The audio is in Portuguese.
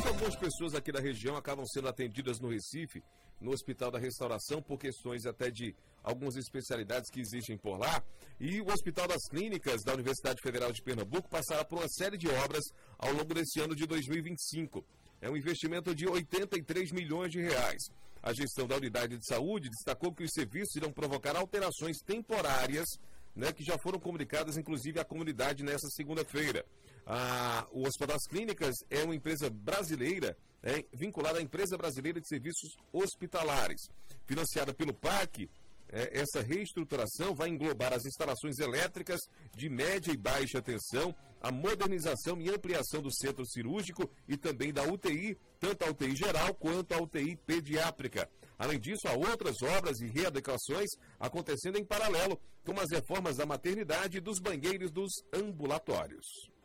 algumas pessoas aqui da região acabam sendo atendidas no Recife, no Hospital da Restauração, por questões até de algumas especialidades que existem por lá. E o Hospital das Clínicas da Universidade Federal de Pernambuco passará por uma série de obras ao longo desse ano de 2025. É um investimento de 83 milhões de reais. A gestão da unidade de saúde destacou que os serviços irão provocar alterações temporárias, que já foram comunicadas, inclusive, à comunidade nessa segunda-feira. O Hospital das Clínicas é uma empresa brasileira, vinculada à Empresa Brasileira de Serviços Hospitalares. Financiada pelo PAC, essa reestruturação vai englobar as instalações elétricas de média e baixa tensão, a modernização e ampliação do centro cirúrgico e também da UTI, tanto a UTI geral quanto a UTI pediátrica. Além disso, há outras obras e readequações acontecendo em paralelo, como as reformas da maternidade e dos banheiros dos ambulatórios.